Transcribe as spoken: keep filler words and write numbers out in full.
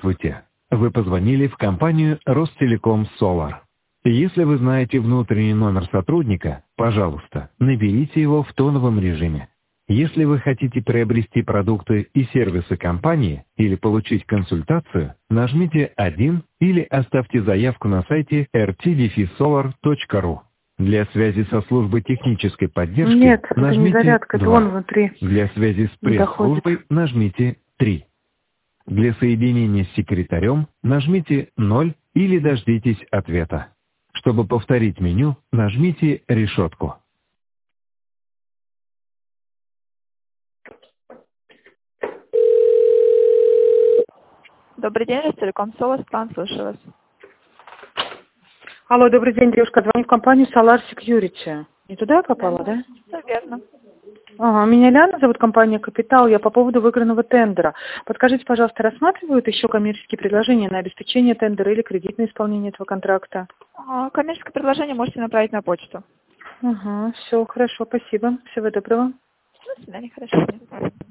Здравствуйте. Вы позвонили в компанию Ростелеком Solar. Если вы знаете внутренний номер сотрудника, пожалуйста, наберите его в тоновом режиме. Если вы хотите приобрести продукты и сервисы компании или получить консультацию, нажмите один или оставьте заявку на сайте эр ти дефис солар точка ру. Для связи со службой технической поддержки Нет, это не нажмите зарядка, это два. он внутри Для связи с не доходит. пресс-службой нажмите три. Для соединения с секретарем нажмите ноль или дождитесь ответа. Чтобы повторить меню, нажмите решетку. Добрый день, Ростелеком Solar, план, слушаю вас. Алло, добрый день, девушка. Звоню в компанию Solar Security. Не туда я попала, да? Все верно. Ага, меня Ляна зовут, компания «Капитал». Я по поводу выигранного тендера. Подскажите, пожалуйста, рассматривают еще коммерческие предложения на обеспечение тендера или кредитное исполнение этого контракта? А, Коммерческое предложение можете направить на почту. Ага, все, хорошо, спасибо. Всего доброго. До свидания, хорошо.